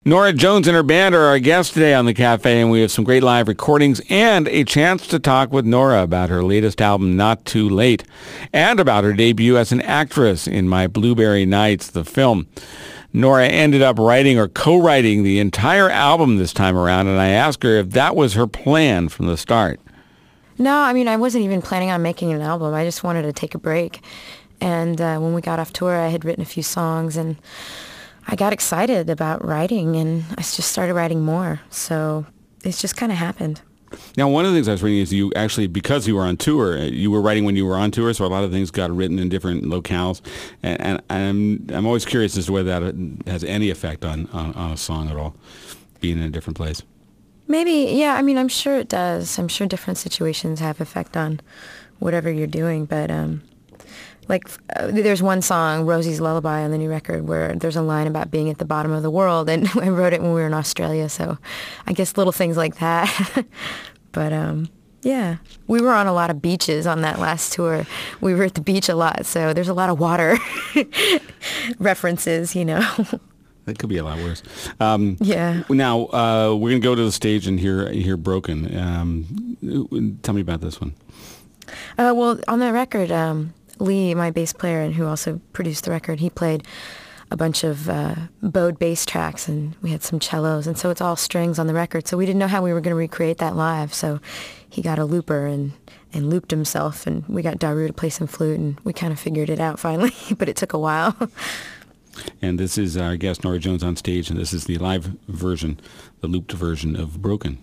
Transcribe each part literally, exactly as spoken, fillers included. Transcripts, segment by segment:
Norah Jones and her band are our guests today on The Cafe, and we have some great live recordings and a chance to talk with Norah about her latest album, Not Too Late, and about her debut as an actress in My Blueberry Nights, the film. Norah ended up writing or co-writing the entire album this time around, and I asked her if that was her plan from the start. No, I mean, I wasn't even planning on making an album. I just wanted to take a break. And uh, when we got off tour, I had written a few songs, and I got excited about writing, and I just started writing more. So it's just kind of happened. Now, one of the things I was reading is you actually, because you were on tour, you were writing when you were on tour, so a lot of things got written in different locales. And, and I'm I'm always curious as to whether that has any effect on, on, on a song at all, being in a different place. Maybe, yeah. I mean, I'm sure it does. I'm sure different situations have effect on whatever you're doing, but... um Like, uh, there's one song, Rosie's Lullaby, on the new record, where there's a line about being at the bottom of the world, and I wrote it when we were in Australia, so I guess little things like that. But, um, yeah, we were on a lot of beaches on that last tour. We were at the beach a lot, so there's a lot of water references, you know. That could be a lot worse. Um, yeah. Now, uh, we're going to go to the stage and hear, hear Broken. Um, tell me about this one. Uh, well, on the record... Um, Lee, my bass player, and who also produced the record, he played a bunch of uh, bowed bass tracks, and we had some cellos, and so it's all strings on the record. So we didn't know how we were going to recreate that live. So he got a looper and, and looped himself, and we got Daru to play some flute, and we kind of figured it out finally, but it took a while. And this is our guest, Norah Jones, on stage, and this is the live version, the looped version of Broken.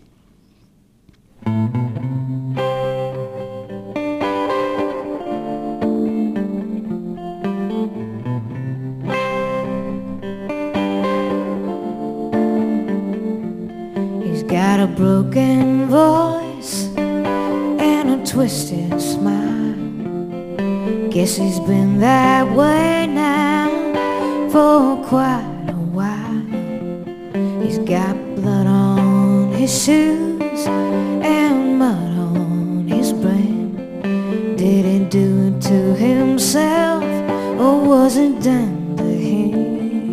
Got a broken voice and a twisted smile. Guess he's been that way now for quite a while. He's got blood on his shoes and mud on his brain. Did he do it to himself, or was it done to him?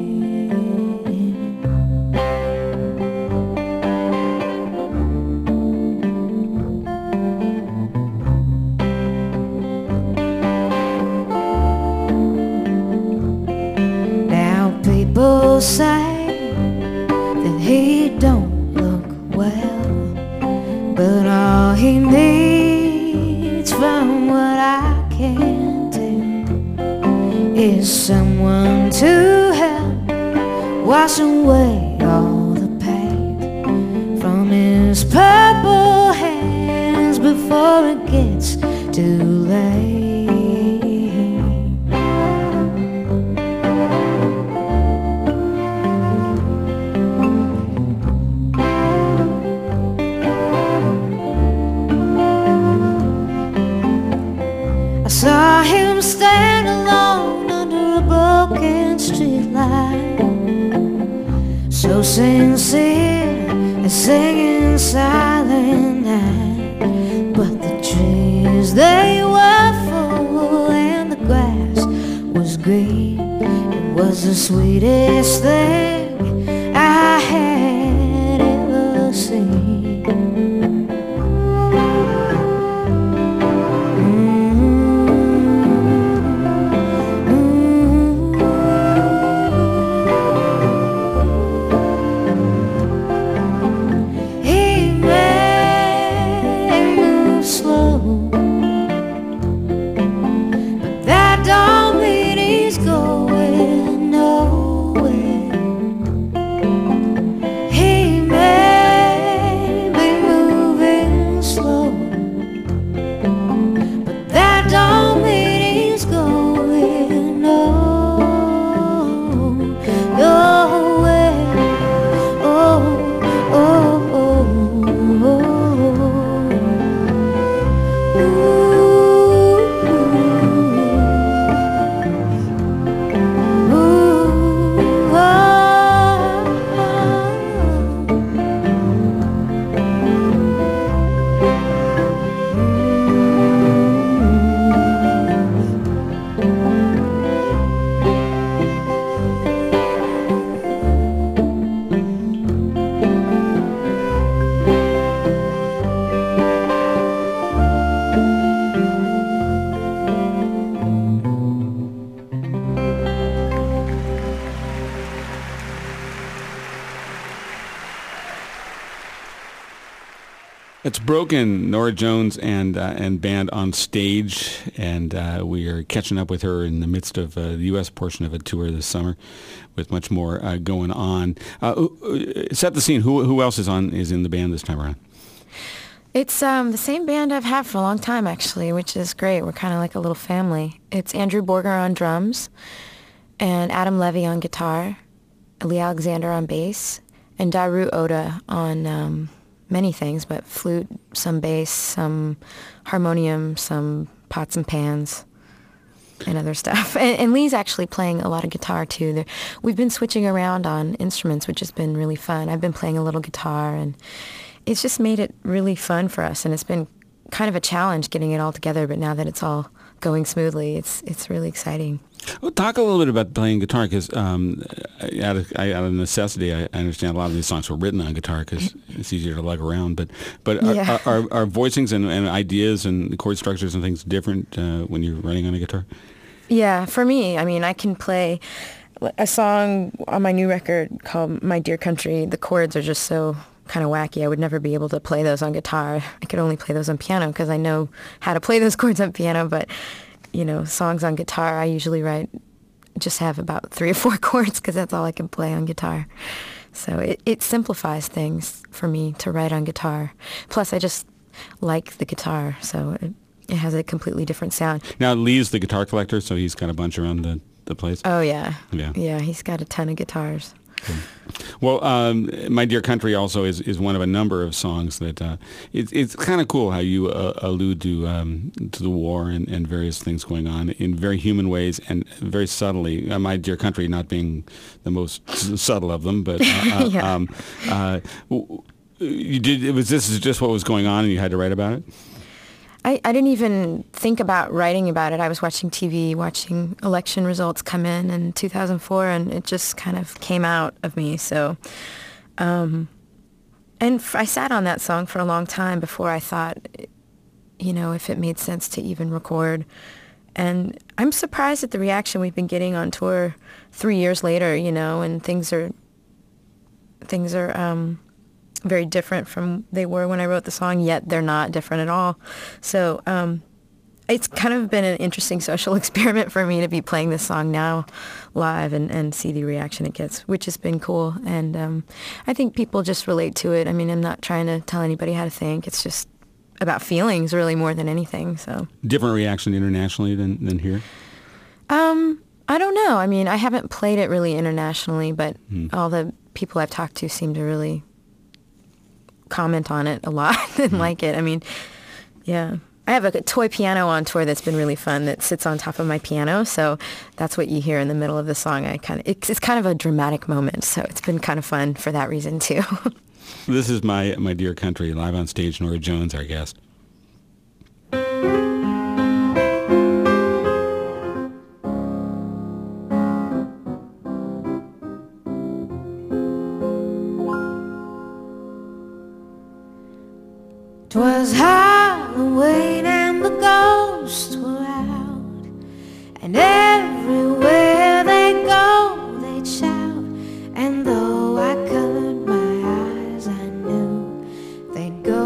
People say that he don't look well, but all he needs, from what I can tell, is someone to help wash away all the paint from his purple hands before it gets too late. Saw him stand alone under a broken streetlight, so sincere and singing Silent Night. But the trees, they were full and the grass was green. It was the sweetest thing I had ever seen. It's Broken, Norah Jones and uh, and band on stage, and uh, we are catching up with her in the midst of uh, the U S portion of a tour this summer, with much more uh, going on. Uh, set the scene. Who who else is on is in the band this time around? It's um, the same band I've had for a long time, actually, which is great. We're kind of like a little family. It's Andrew Borger on drums, and Adam Levy on guitar, Lee Alexander on bass, and Daru Oda on um, many things, but flute, some bass, some harmonium, some pots and pans, and other stuff. And, and Lee's actually playing a lot of guitar, too. There, we've been switching around on instruments, which has been really fun. I've been playing a little guitar, and it's just made it really fun for us, and it's been kind of a challenge getting it all together, but now that it's all going smoothly, it's it's really exciting. Well, talk a little bit about playing guitar, because um, out, of, out of necessity, I understand a lot of these songs were written on guitar because it's easier to lug around. But but are, yeah. are, are, are voicings and, and ideas and chord structures and things different uh, when you're writing on a guitar? Yeah, for me, I mean, I can play a song on my new record called My Dear Country. The chords are just so kind of wacky. I would never be able to play those on guitar. I could only play those on piano because I know how to play those chords on piano, but you know, songs on guitar, I usually write, just have about three or four chords because that's all I can play on guitar. So it, it simplifies things for me to write on guitar. Plus, I just like the guitar, so it, it has a completely different sound. Now, Lee's the guitar collector, so he's got a bunch around the, the place. Oh, yeah. Yeah. Yeah, he's got a ton of guitars. Well, um, My Dear Country also is, is one of a number of songs that uh, it's it's kind of cool how you uh, allude to um, to the war and, and various things going on in very human ways and very subtly. Uh, My Dear Country not being the most s- subtle of them, but uh, yeah. um, uh, you did. It was this is just what was going on, and you had to write about it. I, I didn't even think about writing about it. I was watching T V, watching election results come in in two thousand four, and it just kind of came out of me. So, um, and f- I sat on that song for a long time before I thought, you know, if it made sense to even record. And I'm surprised at the reaction we've been getting on tour three years later, you know, and things are, things are, um, very different from they were when I wrote the song, yet they're not different at all. So um, it's kind of been an interesting social experiment for me to be playing this song now live and, and see the reaction it gets, which has been cool. And um, I think people just relate to it. I mean, I'm not trying to tell anybody how to think. It's just about feelings really more than anything. So Different reaction internationally than, than here? Um, I don't know. I mean, I haven't played it really internationally, but mm. all the people I've talked to seem to really comment on it a lot and mm. like it. I mean, yeah. I have a, a toy piano on tour that's been really fun that sits on top of my piano, so that's what you hear in the middle of the song. I kind of it's, it's kind of a dramatic moment, so it's been kind of fun for that reason too. This is my My Dear Country, live on stage. Norah Jones, our guest. Twas Halloween and the ghosts were out, and everywhere they go they'd shout, and though I covered my eyes I knew they'd go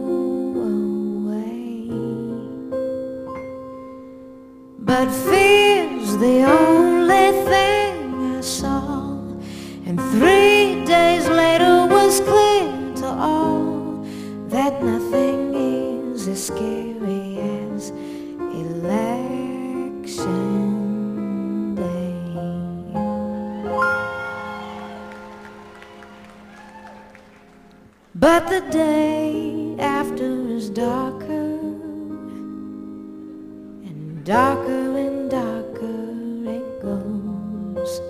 away. But fear's the only thing I saw, and three days later was clear to all that nothing is as scary as election day. But the day after is darker, and darker and darker it goes.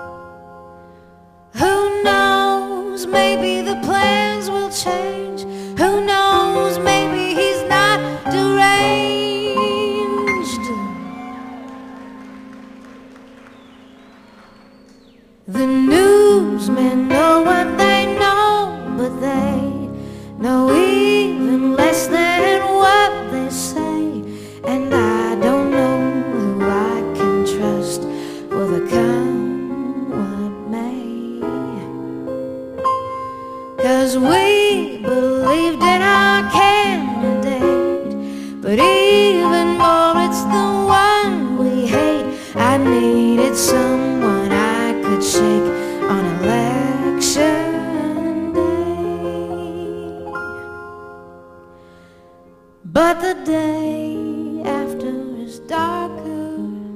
Who knows, maybe the plans will change. Who knows, maybe he's not deranged. The newsmen know what they know, but they know even less than what they say. And I don't know who I can trust, for the come what may. 'cause we believed in our candidate. But even more, it's the one we hate. I needed someone I could shake on election day. But the day after is darker,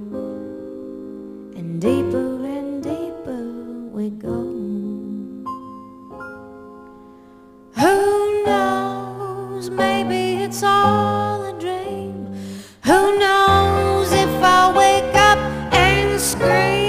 and deeper and deeper we go. Who knows, maybe it's all a dream. Who knows if I'll wake up and scream.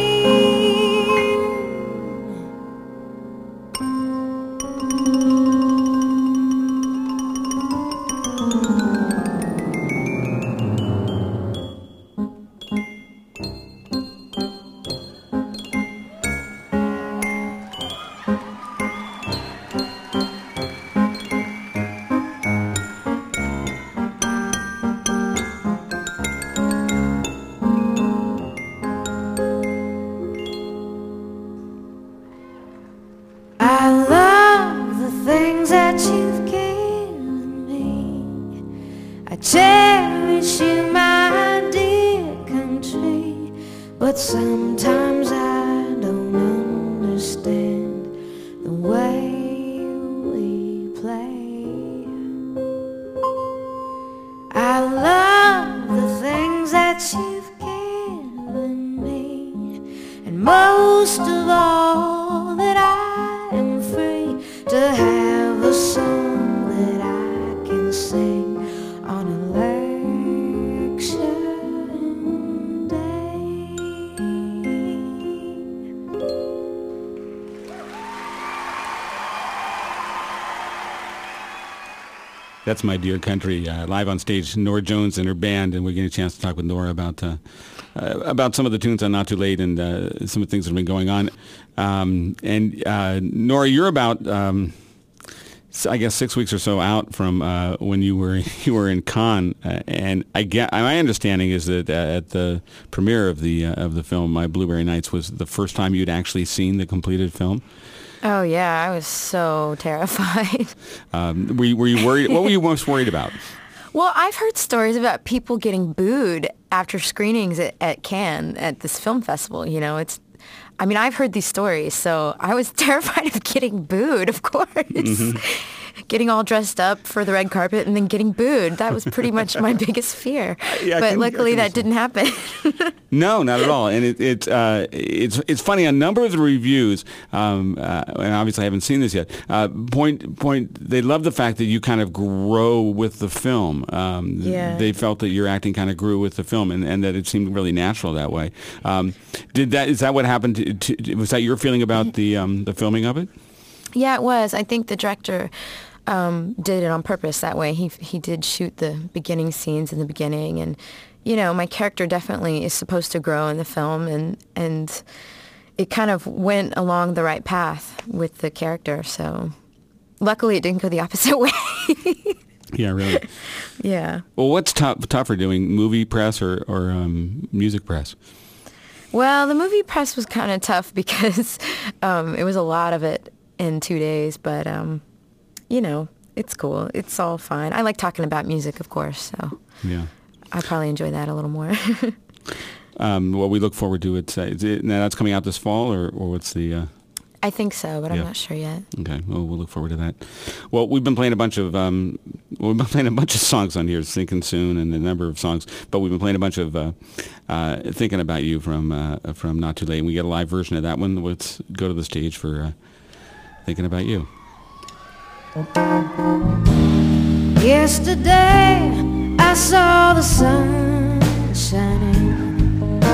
I love the things that you've given me. I cherish you, my dear country. But sometimes I don't understand the way we play. I love the things that you've given me, and most of all that I to have a song that I can sing on election day. That's My Dear Country, uh, live on stage, Norah Jones and her band, and we're getting a chance to talk with Norah about uh, uh, about some of the tunes on Not Too Late and uh, some of the things that have been going on. Um, and uh, Norah, you're about, um, I guess, six weeks or so out from uh, when you were you were in Cannes, uh, and I get my understanding is that uh, at the premiere of the uh, of the film, My Blueberry Nights, was the first time you'd actually seen the completed film. Oh, yeah, I was so terrified. Um, were you, were you worried? What were you most worried about? Well, I've heard stories about people getting booed after screenings at, at Cannes at this film festival. You know, it's, I mean, I've heard these stories, so I was terrified of getting booed, of course. Mm-hmm. Getting all dressed up for the red carpet and then getting booed. That was pretty much my biggest fear. Yeah, but can, luckily that didn't happen. No, not at all. And it, it, uh, it's it's funny, a number of the reviews, um, uh, and obviously I haven't seen this yet, uh, point, point. they love the fact that you kind of grow with the film. Um, yeah. They felt that your acting kind of grew with the film and, and that it seemed really natural that way. Um, did that? Is that what happened? To, to, was that your feeling about the um, the filming of it? Yeah, it was. I think the director um, did it on purpose that way. He he did shoot the beginning scenes in the beginning, and you know, my character definitely is supposed to grow in the film, and and it kind of went along the right path with the character. So luckily, it didn't go the opposite way. Yeah, really. Yeah. Well, what's tough, tougher, doing movie press or or um, music press? Well, the movie press was kind of tough because um, it was a lot of it in two days, but, um, you know, it's cool. It's all fine. I like talking about music, of course, so yeah, I probably enjoy that a little more. um, well, we look forward to it. Uh, is it now that's coming out this fall, or, or what's the... Uh... I think so, but yeah. I'm not sure yet. Okay, well, we'll look forward to that. Well, we've been playing a bunch of um, we've been playing a bunch of songs on here, Sinking Soon, and a number of songs. But we've been playing a bunch of uh, uh, Thinking About You from uh, from Not Too Late, and we get a live version of that one. Let's go to the stage for uh, Thinking About You. Yesterday I saw the sun shining,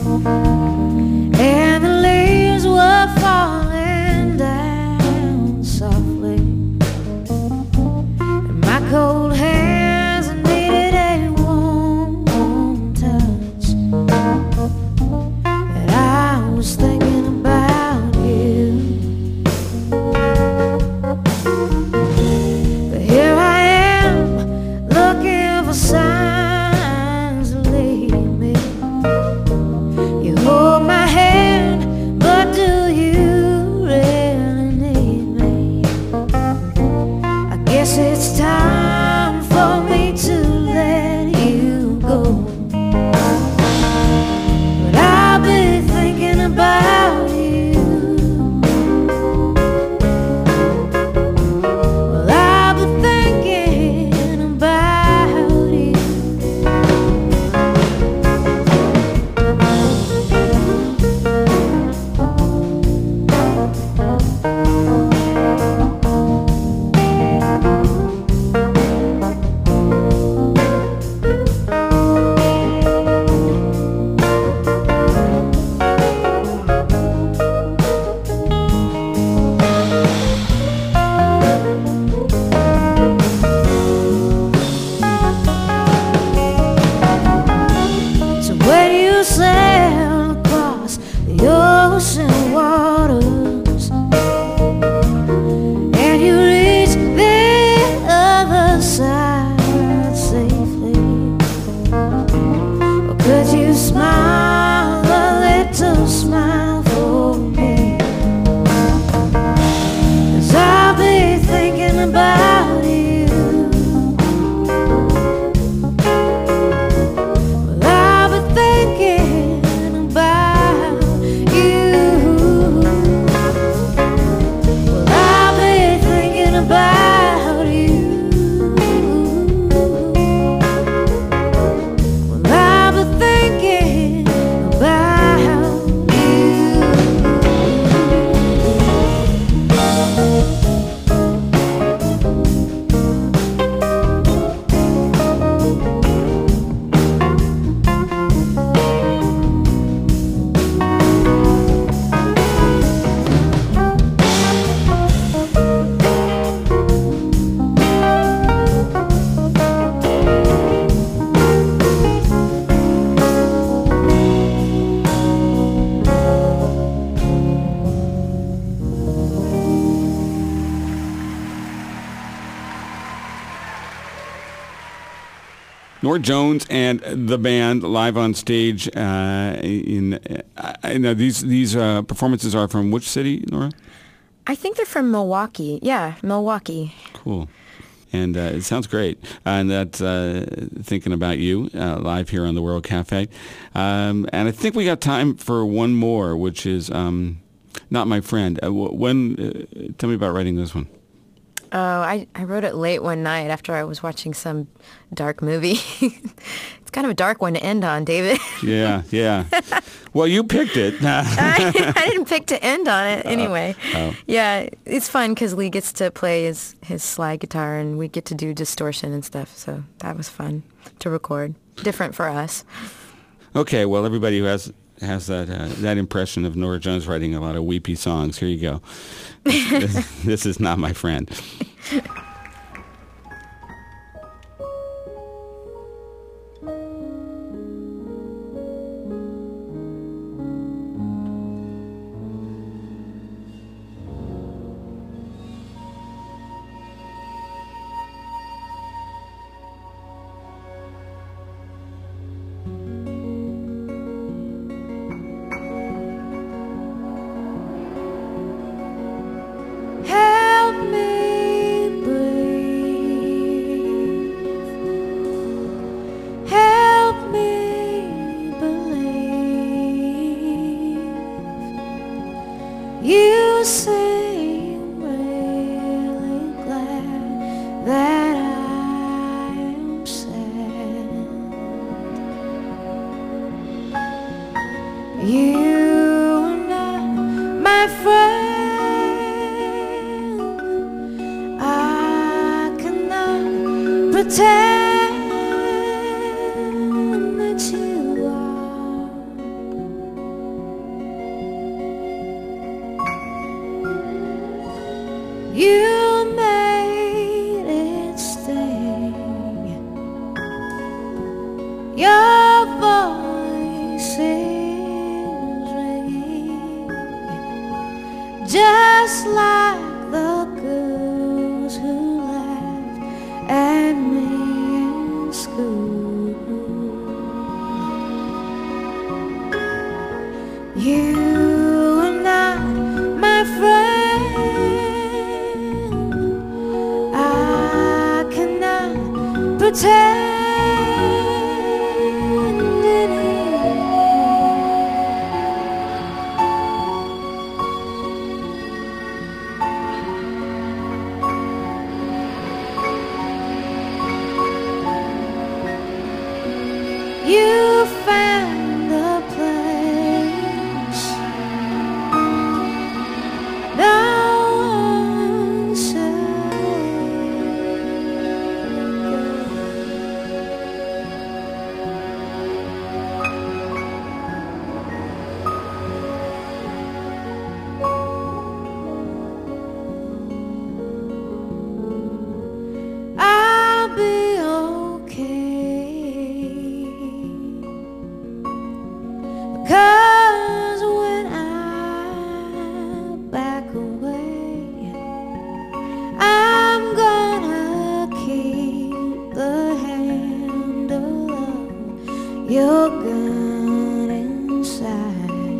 and the leaves were falling down softly, and my cold hands needed a warm, warm touch, and I was thinking about you. But here I am, looking for signs to lead me. You Norah Jones and the band live on stage. Uh, in uh, I know these these uh, performances are from which city, Norah? I think they're from Milwaukee. Yeah, Milwaukee. Cool. And uh, it sounds great. And that's uh, Thinking About You, uh, live here on the World Cafe. Um, and I think we got time for one more, which is um, Not My Friend. Uh, when? Uh, tell me about writing this one. Oh, I, I wrote it late one night after I was watching some dark movie. It's kind of a dark one to end on, David. Yeah, yeah. Well, you picked it. I, I didn't pick to end on it anyway. Uh, oh. Yeah, it's fun because Lee gets to play his, his slide guitar and we get to do distortion and stuff. So that was fun to record. Different for us. Okay, well, everybody who has has that uh, that impression of Norah Jones writing a lot of weepy songs, here you go. This, this, this is Not My Friend. You seem really glad that I am sad. You are not my friend. I cannot pretend that you are. You made it sting. Your voice is ringing, just like the girls who laughed at me in school. You are not my friend. Pretend anymore. You found a place no one said. I'll be okay, because when I back away, I'm gonna keep the handle of your gun inside.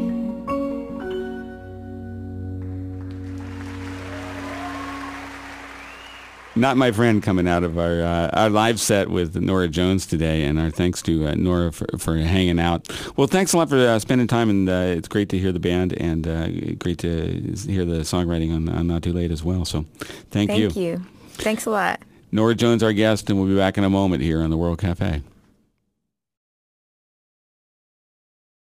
Not My Friend coming out of our uh, our live set with Norah Jones today, and our thanks to uh, Norah for, for hanging out. Well, thanks a lot for uh, spending time, and uh, it's great to hear the band, and uh, great to hear the songwriting on, on Not Too Late as well. So thank, Thank you. you. Thanks a lot. Norah Jones, our guest, and we'll be back in a moment here on the World Cafe.